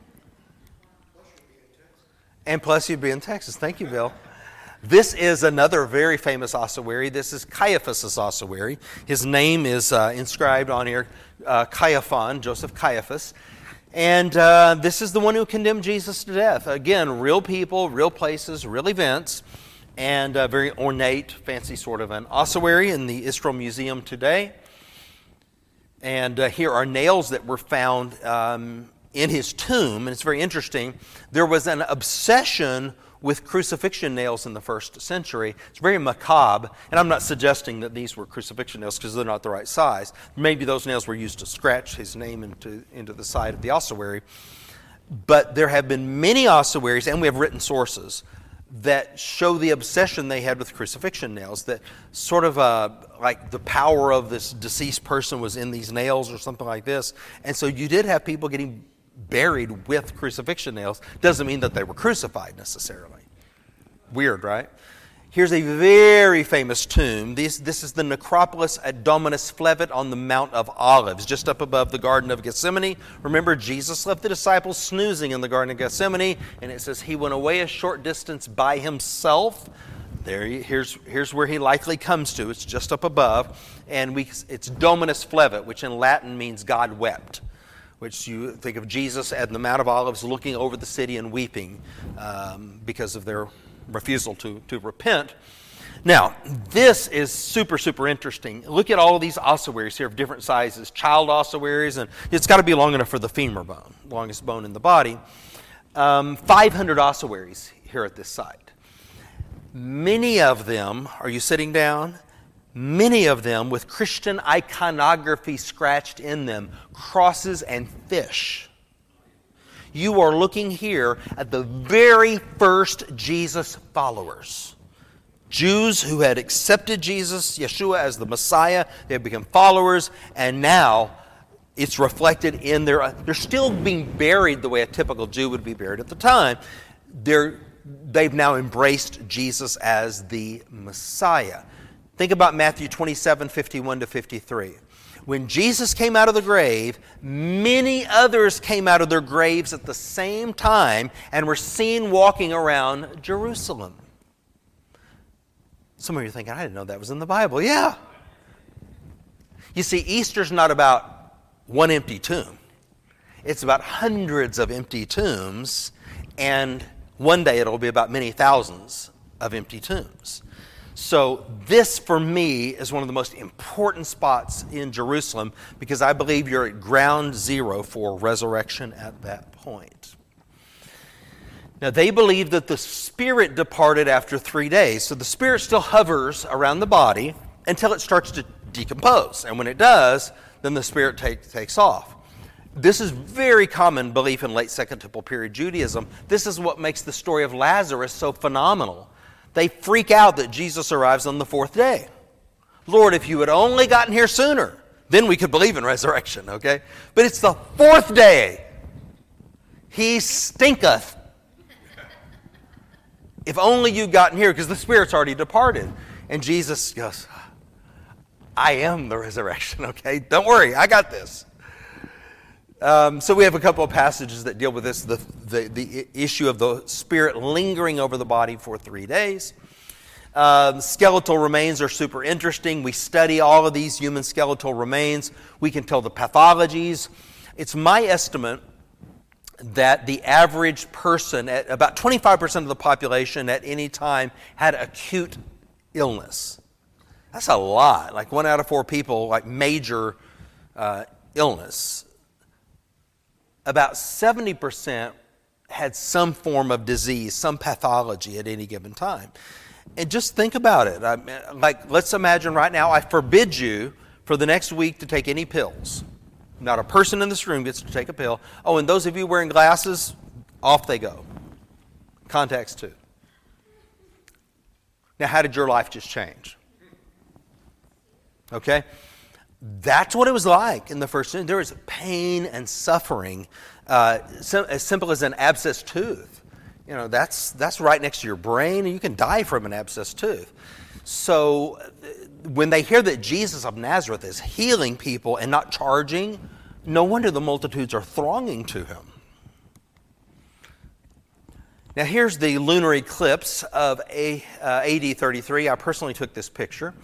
And plus you'd be in Texas. Thank you, Bill. This is another very famous ossuary. This is Caiaphas' ossuary. His name is inscribed on here, Caiaphon, Joseph Caiaphas. And this is the one who condemned Jesus to death. Again, real people, real places, real events, and a very ornate, fancy sort of an ossuary in the Israel Museum today. And here are nails that were found in his tomb, and it's very interesting. There was an obsession with crucifixion nails in the first century. It's very macabre, and I'm not suggesting that these were crucifixion nails because they're not the right size. Maybe those nails were used to scratch his name into the side of the ossuary. But there have been many ossuaries, and we have written sources, that show the obsession they had with crucifixion nails, that sort of like the power of this deceased person was in these nails or something like this. And so you did have people getting buried with crucifixion nails. Doesn't mean that they were crucified necessarily. Weird, right? Here's a very famous tomb. This is the necropolis at Dominus Flevit on the Mount of Olives, just up above the Garden of Gethsemane. Remember, Jesus left the disciples snoozing in the Garden of Gethsemane, and it says he went away a short distance by himself. Here's where he likely comes to. It's just up above, and it's Dominus Flevit, which in Latin means God wept, which you think of Jesus at the Mount of Olives looking over the city and weeping because of their refusal to repent. Now, this is super, super interesting. Look at all of these ossuaries here of different sizes, child ossuaries, and it's got to be long enough for the femur bone, longest bone in the body. 500 ossuaries here at this site. Many of them, are you sitting down? Many of them with Christian iconography scratched in them, crosses and fish. You are looking here at the very first Jesus followers. Jews who had accepted Jesus, Yeshua, as the Messiah. They have become followers, and now it's reflected in they're still being buried the way a typical Jew would be buried at the time. They've now embraced Jesus as the Messiah. Think about Matthew 27:51 to 53. When Jesus came out of the grave, many others came out of their graves at the same time and were seen walking around Jerusalem. Some of you are thinking, I didn't know that was in the Bible. Yeah. You see, Easter's not about one empty tomb. It's about hundreds of empty tombs, and one day it'll be about many thousands of empty tombs. So this, for me, is one of the most important spots in Jerusalem because I believe you're at ground zero for resurrection at that point. Now, they believe that the spirit departed after 3 days. So the spirit still hovers around the body until it starts to decompose. And when it does, then the spirit takes off. This is very common belief in late Second Temple period Judaism. This is what makes the story of Lazarus so phenomenal. They freak out that Jesus arrives on the 4th day. Lord, if you had only gotten here sooner, then we could believe in resurrection, okay? But it's the 4th day. He stinketh. If only you'd gotten here, because the spirit's already departed. And Jesus goes, I am the resurrection, okay? Don't worry, I got this. So we have a couple of passages that deal with this, the issue of the spirit lingering over the body for 3 days. Skeletal remains are super interesting. We study all of these human skeletal remains. We can tell the pathologies. It's my estimate that the average person, at about 25% of the population at any time, had acute illness. That's a lot. Like 1 out of 4 people, like major illness. About 70% had some form of disease, some pathology at any given time. And just think about it. Like, let's imagine right now I forbid you for the next week to take any pills. Not a person in this room gets to take a pill. Oh, and those of you wearing glasses, off they go. Contacts too. Now, how did your life just change? Okay? That's what it was like in the first century. There was pain and suffering, as simple as an abscessed tooth. You know, that's right next to your brain, and you can die from an abscessed tooth. So when they hear that Jesus of Nazareth is healing people and not charging, no wonder the multitudes are thronging to him. Now here's the lunar eclipse of AD 33. I personally took this picture.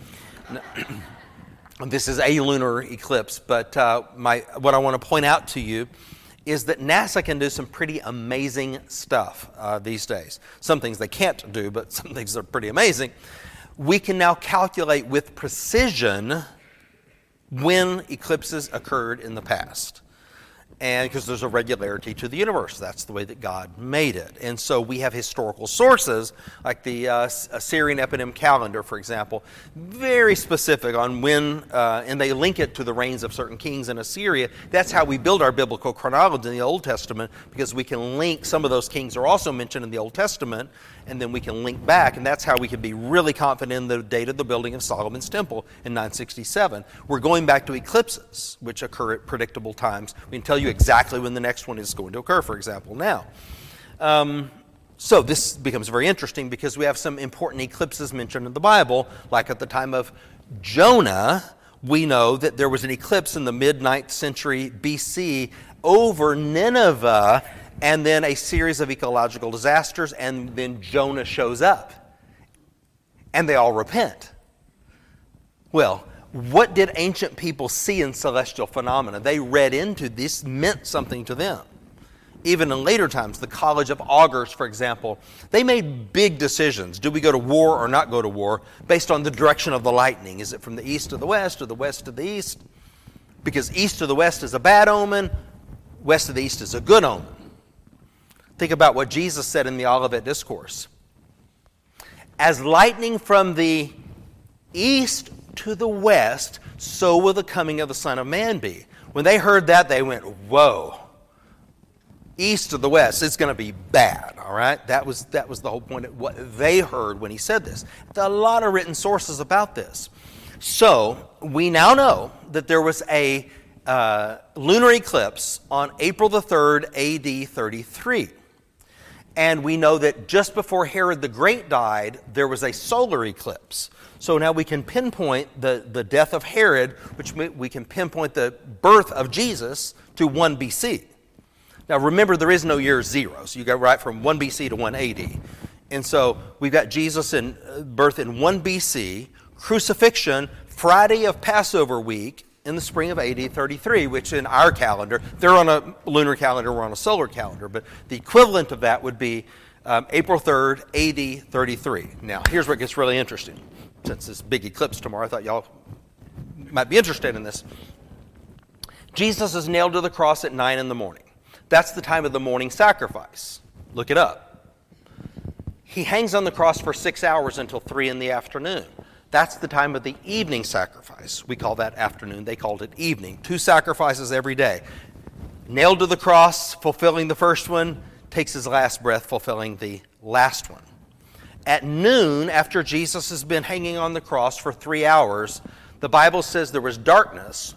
This is a lunar eclipse, but what I want to point out to you is that NASA can do some pretty amazing stuff these days. Some things they can't do, but some things are pretty amazing. We can now calculate with precision when eclipses occurred in the past. And because there's a regularity to the universe. That's the way that God made it. And so we have historical sources, like the Assyrian Epidemic Calendar, for example, very specific on when, and they link it to the reigns of certain kings in Assyria. That's how we build our biblical chronology in the Old Testament, because we can link, some of those kings are also mentioned in the Old Testament, and then we can link back, and that's how we can be really confident in the date of the building of Solomon's temple in 967. We're going back to eclipses, which occur at predictable times. We can tell you exactly when the next one is going to occur, for example, now. So this becomes very interesting because we have some important eclipses mentioned in the Bible, like at the time of Jonah. We know that there was an eclipse in the mid-9th century BC over Nineveh, and then a series of ecological disasters, and then Jonah shows up. And they all repent. Well, what did ancient people see in celestial phenomena? They read into this, meant something to them. Even in later times, the College of Augurs, for example, they made big decisions. Do we go to war or not go to war based on the direction of the lightning? Is it from the east to the west or the west to the east? Because east to the west is a bad omen, west to the east is a good omen. Think about what Jesus said in the Olivet Discourse. As lightning from the east to the west, so will the coming of the Son of Man be. When they heard that, they went, whoa. East to the west, it's going to be bad, all right? That was the whole point of what they heard when he said this. There are a lot of written sources about this. So we now know that there was a lunar eclipse on April the 3rd, AD 33. And we know that just before Herod the Great died, there was a solar eclipse. So now we can pinpoint the death of Herod, which we can pinpoint the birth of Jesus to 1 BC. Now remember, there is no year zero, so you go right from 1 BC to 1 AD. And so we've got Jesus in birth in 1 BC, crucifixion Friday of Passover week in the spring of AD 33, which in our calendar, they're on a lunar calendar, we're on a solar calendar, but the equivalent of that would be April 3rd, AD 33. Now, here's where it gets really interesting. Since this big eclipse tomorrow, I thought y'all might be interested in this. Jesus is nailed to the cross at 9 in the morning. That's the time of the morning sacrifice. Look it up. He hangs on the cross for 6 hours until 3 in the afternoon. That's the time of the evening sacrifice. We call that afternoon. They called it evening. 2 sacrifices every day. Nailed to the cross, fulfilling the first one, takes his last breath, fulfilling the last one. At noon, after Jesus has been hanging on the cross for 3 hours, the Bible says there was darkness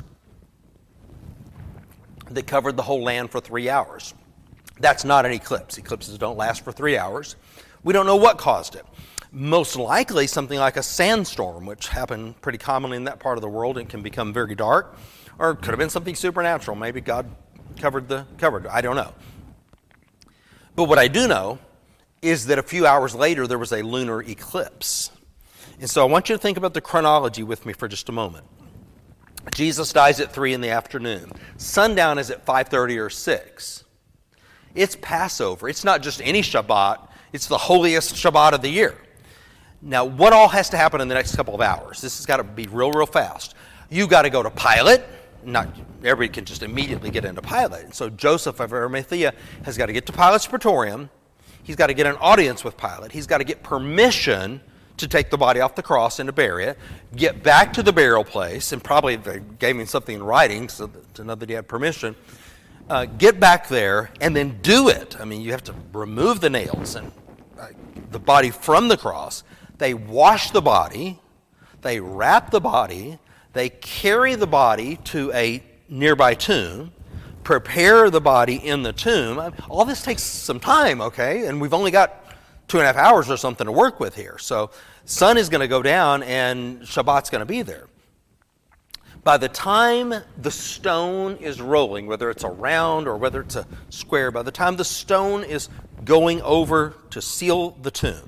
that covered the whole land for 3 hours. That's not an eclipse. Eclipses don't last for 3 hours. We don't know what caused it. Most likely something like a sandstorm, which happened pretty commonly in that part of the world and can become very dark. Or it could have been something supernatural. Maybe God covered it. I don't know. But what I do know is that a few hours later there was a lunar eclipse. And so I want you to think about the chronology with me for just a moment. Jesus dies at 3 in the afternoon. Sundown is at 5:30 or 6. It's Passover. It's not just any Shabbat. It's the holiest Shabbat of the year. Now, what all has to happen in the next couple of hours? This has got to be real, real fast. You got to go to Pilate. Not everybody can just immediately get into Pilate. And so Joseph of Arimathea has got to get to Pilate's Praetorium. He's got to get an audience with Pilate. He's got to get permission to take the body off the cross and to bury it. Get back to the burial place, and probably they gave him something in writing so to know that he had permission. Get back there and then do it. I mean, you have to remove the nails and the body from the cross. They wash the body. They wrap the body. They carry the body to a nearby tomb, prepare the body in the tomb. All this takes some time, okay? And we've only got 2.5 hours or something to work with here. So sun is going to go down and Shabbat's going to be there. By the time the stone is rolling, whether it's a round or whether it's a square, by the time the stone is going over to seal the tomb,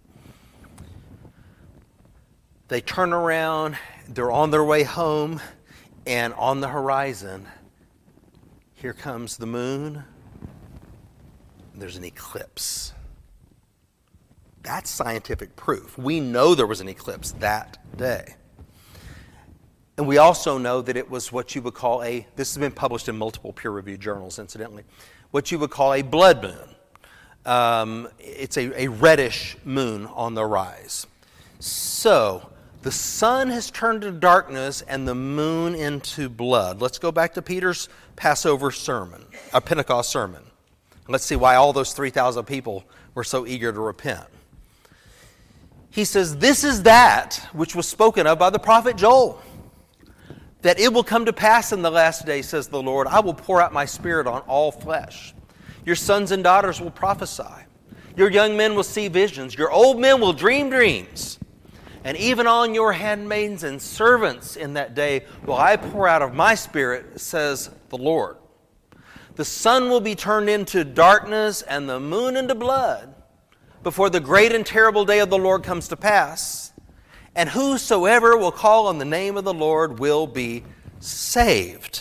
they turn around, they're on their way home, and on the horizon, here comes the moon, and there's an eclipse. That's scientific proof. We know there was an eclipse that day. And we also know that it was what you would call this has been published in multiple peer-reviewed journals, incidentally, what you would call a blood moon. It's a reddish moon on the rise. So, the sun has turned to darkness and the moon into blood. Let's go back to Peter's Passover sermon, a Pentecost sermon. Let's see why all those 3,000 people were so eager to repent. He says, "This is that which was spoken of by the prophet Joel, that it will come to pass in the last day, says the Lord, I will pour out my spirit on all flesh. Your sons and daughters will prophesy. Your young men will see visions. Your old men will dream dreams. And even on your handmaidens and servants in that day will I pour out of my spirit, says the Lord. The sun will be turned into darkness and the moon into blood before the great and terrible day of the Lord comes to pass. And whosoever will call on the name of the Lord will be saved."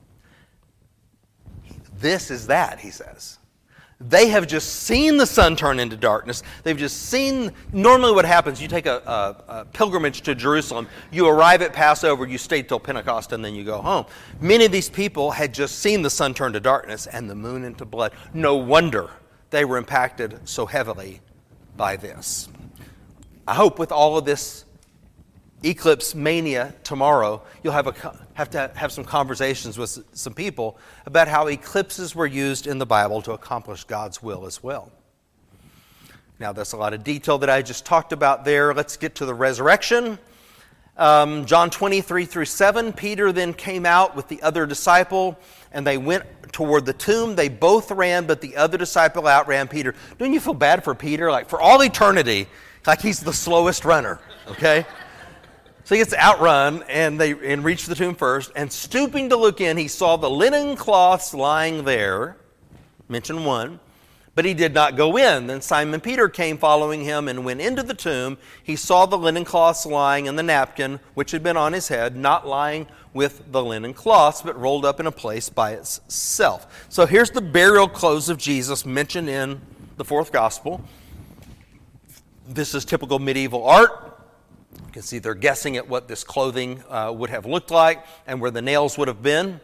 This is that, he says. They have just seen the sun turn into darkness. They've just seen, normally what happens, you take a pilgrimage to Jerusalem, you arrive at Passover, you stay till Pentecost, and then you go home. Many of these people had just seen the sun turn to darkness and the moon into blood. No wonder they were impacted so heavily by this. I hope with all of this eclipse mania tomorrow, you'll have to have some conversations with some people about how eclipses were used in the Bible to accomplish God's will as well. Now, that's a lot of detail that I just talked about there. Let's get to the resurrection. John 23-7, Peter then came out with the other disciple, and they went toward the tomb. They both ran, but the other disciple outran Peter. Don't you feel bad for Peter? Like, for all eternity, like he's the slowest runner, okay? So he gets outrun, and reached the tomb first, and stooping to look in, he saw the linen cloths lying there, mention one, but he did not go in. Then Simon Peter came following him and went into the tomb. He saw the linen cloths lying and the napkin, which had been on his head, not lying with the linen cloths, but rolled up in a place by itself. So here's the burial clothes of Jesus mentioned in the fourth gospel. This is typical medieval art. You can see they're guessing at what this clothing would have looked like and where the nails would have been.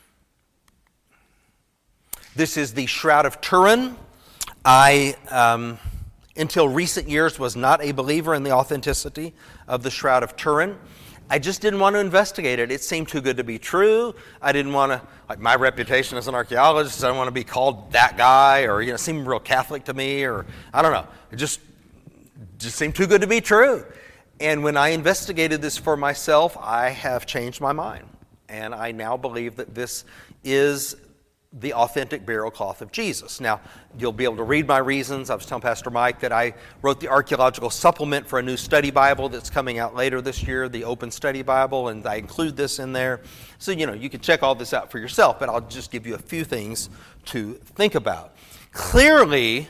This is the Shroud of Turin. I, until recent years, was not a believer in the authenticity of the Shroud of Turin. I just didn't want to investigate it. It seemed too good to be true. I didn't want to, like my reputation as an archaeologist, I don't want to be called that guy, or, you know, seem real Catholic to me, or I don't know. It just seemed too good to be true. And when I investigated this for myself, I have changed my mind. And I now believe that this is the authentic burial cloth of Jesus. Now, you'll be able to read my reasons. I was telling Pastor Mike that I wrote the archaeological supplement for a new study Bible that's coming out later this year, the Open Study Bible, and I include this in there. So, you know, you can check all this out for yourself, but I'll just give you a few things to think about. Clearly,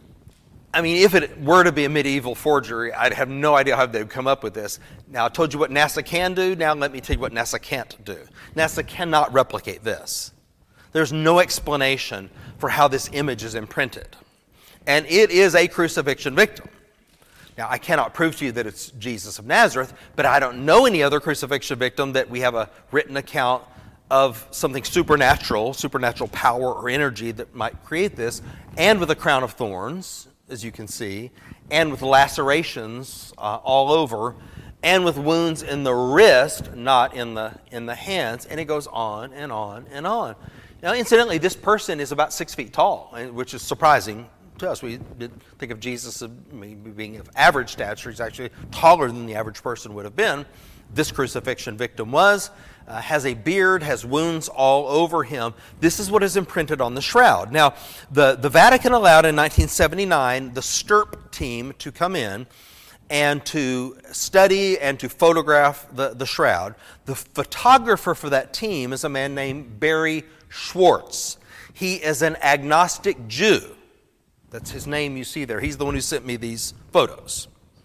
I mean, if it were to be a medieval forgery, I'd have no idea how they'd come up with this. Now, I told you what NASA can do. Now let me tell you what NASA can't do. NASA cannot replicate this. There's no explanation for how this image is imprinted. And it is a crucifixion victim. Now, I cannot prove to you that it's Jesus of Nazareth, but I don't know any other crucifixion victim that we have a written account of something supernatural power or energy that might create this, and with a crown of thorns, as you can see, and with lacerations all over, and with wounds in the wrist, not in the hands, and it goes on and on and on. Now, incidentally, this person is about 6 feet tall, which is surprising to us. We did think of Jesus as being of average stature. He's actually taller than the average person would have been. This crucifixion victim has a beard, has wounds all over him. This is what is imprinted on the shroud. Now, the Vatican allowed in 1979 the STURP team to come in and to study and to photograph the shroud. The photographer for that team is a man named Barry Schwartz. He is an agnostic Jew. That's his name you see there. He's the one who sent me these photos.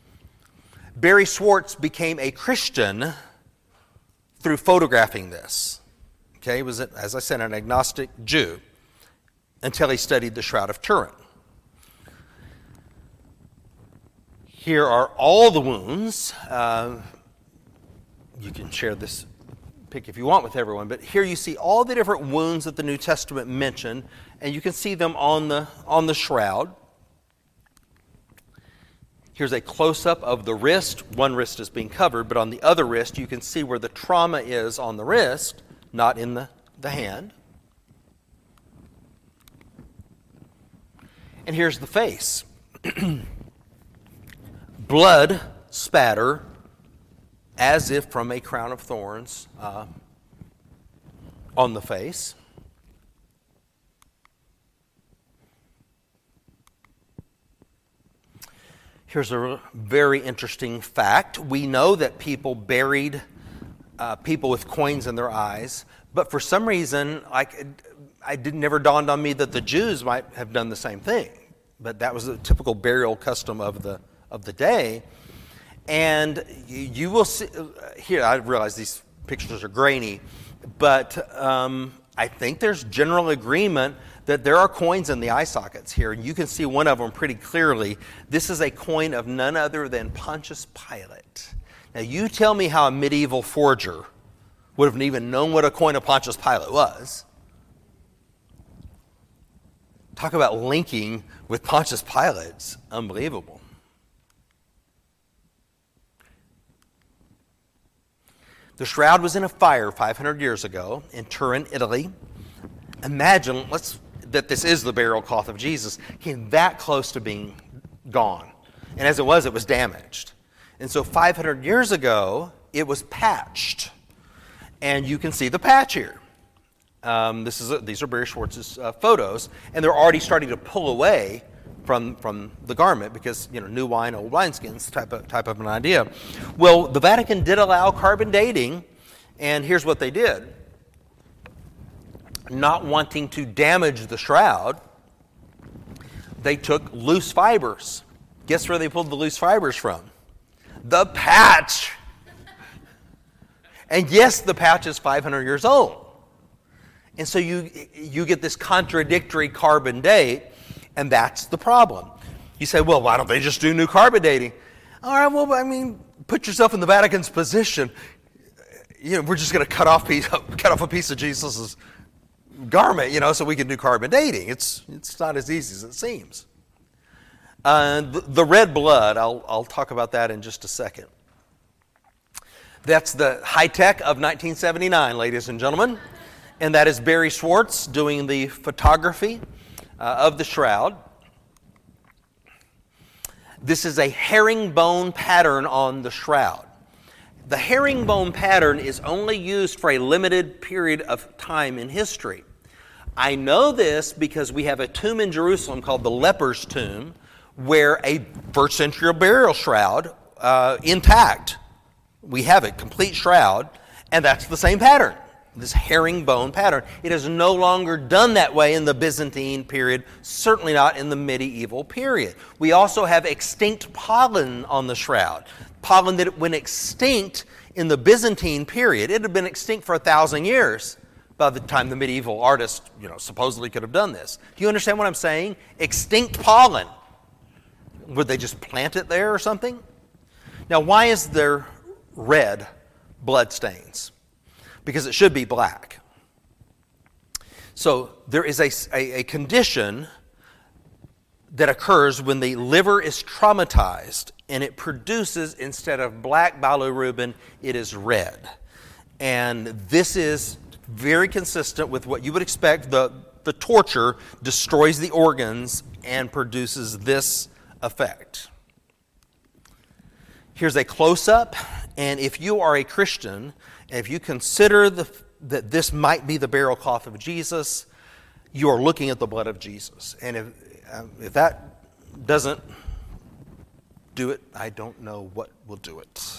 Barry Schwartz became a Christian through photographing this. Okay, he was, as I said, an agnostic Jew until he studied the Shroud of Turin. Here are all the wounds. You can share this pic if you want with everyone, but here you see all the different wounds that the New Testament mentioned, and you can see them on the shroud. Here's a close-up of the wrist. One wrist is being covered, but on the other wrist you can see where the trauma is on the wrist, not in the hand. And here's the face. Blood spatter as if from a crown of thorns on the face. Here's a very interesting fact. We know that people buried people with coins in their eyes, but for some reason, never dawned on me that the Jews might have done the same thing. But that was a typical burial custom of the day. And you will see, here I realize these pictures are grainy, but I think there's general agreement that there are coins in the eye sockets here, and you can see one of them pretty clearly. This is a coin of none other than Pontius Pilate. Now you tell me how a medieval forger would have even known what a coin of Pontius Pilate was. Talk about linking with Pontius Pilate. It's unbelievable. The shroud was in a fire 500 years ago in Turin, Italy. Imagine that this is the burial cloth of Jesus. Came that close to being gone. And as it was damaged. And so 500 years ago, it was patched. And you can see the patch here. These are Barry Schwartz's photos, and they're already starting to pull away from the garment because, new wine, old wineskins type of an idea. Well, the Vatican did allow carbon dating, and here's what they did. Not wanting to damage the shroud, they took loose fibers. Guess where they pulled the loose fibers from? The patch. And yes, the patch is 500 years old. And so you get this contradictory carbon date, and that's the problem. You say, well, why don't they just do new carbon dating? All right, well, put yourself in the Vatican's position. We're just going to cut off a piece of Jesus' garment, so we can do carbon dating. It's not as easy as it seems. The red blood, I'll talk about that in just a second. That's the high tech of 1979, ladies and gentlemen. And that is Barry Schwartz doing the photography of the shroud. This is a herringbone pattern on the shroud. The herringbone pattern is only used for a limited period of time in history. I know this because we have a tomb in Jerusalem called the Leper's Tomb, where a first century burial shroud, intact. We have it, complete shroud, and that's the same pattern. This herringbone pattern. It is no longer done that way in the Byzantine period, certainly not in the medieval period. We also have extinct pollen on the shroud. Pollen that went extinct in the Byzantine period. It had been extinct for 1,000 years by the time the medieval artist, supposedly could have done this. Do you understand what I'm saying? Extinct pollen. Would they just plant it there or something? Now, why is there red blood stains? Because it should be black. So there is a condition that occurs when the liver is traumatized and it produces, instead of black bilirubin, it is red. And this is very consistent with what you would expect. The torture destroys the organs and produces this effect. Here's a close-up, and if you are a Christian, and if you consider that this might be the burial cloth of Jesus, you are looking at the blood of Jesus. And if that doesn't do it, I don't know what will do it.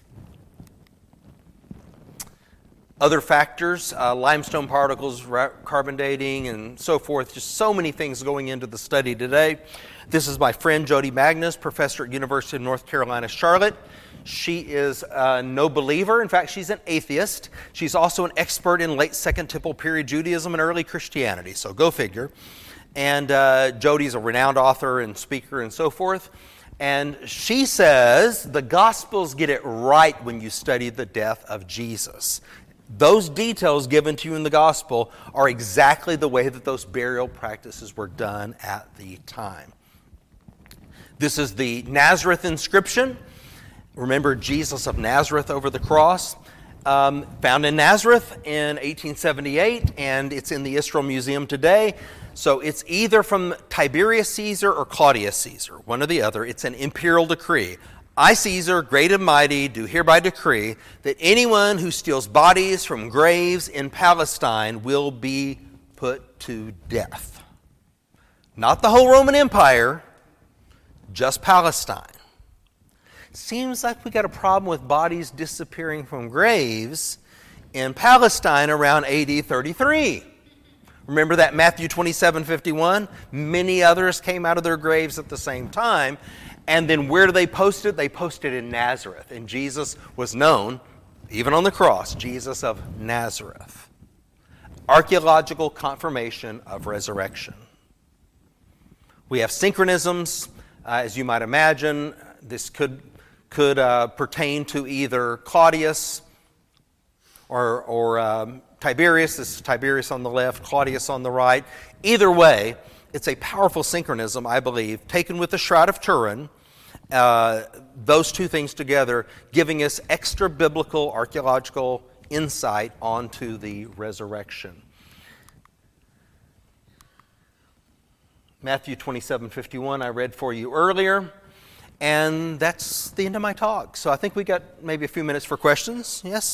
Other factors, limestone particles, carbon dating, and so forth, just so many things going into the study today. This is my friend Jody Magnus, professor at University of North Carolina, Charlotte. She is no believer. In fact, she's an atheist. She's also an expert in late Second Temple period Judaism and early Christianity, so go figure. And Jody's a renowned author and speaker and so forth. And she says the Gospels get it right when you study the death of Jesus. Those details given to you in the Gospel are exactly the way that those burial practices were done at the time. This is the Nazareth inscription. Remember Jesus of Nazareth over the cross. Found in Nazareth in 1878, and it's in the Israel Museum today. So it's either from Tiberius Caesar or Claudius Caesar, one or the other. It's an imperial decree. I, Caesar, great and mighty, do hereby decree that anyone who steals bodies from graves in Palestine will be put to death. Not the whole Roman Empire, just Palestine. Seems like we got a problem with bodies disappearing from graves in Palestine around AD 33. Remember that Matthew 27:51? Many others came out of their graves at the same time. And then where do they post it? They posted in Nazareth. And Jesus was known, even on the cross, Jesus of Nazareth. Archaeological confirmation of resurrection. We have synchronisms, as you might imagine. This could pertain to either Claudius or Tiberius. This is Tiberius on the left, Claudius on the right. Either way, it's a powerful synchronism, I believe, taken with the Shroud of Turin. Those two things together giving us extra biblical archaeological insight onto the resurrection. Matthew 27:51 I read for you earlier. And that's the end of my talk. So I think we got maybe a few minutes for questions. Yes?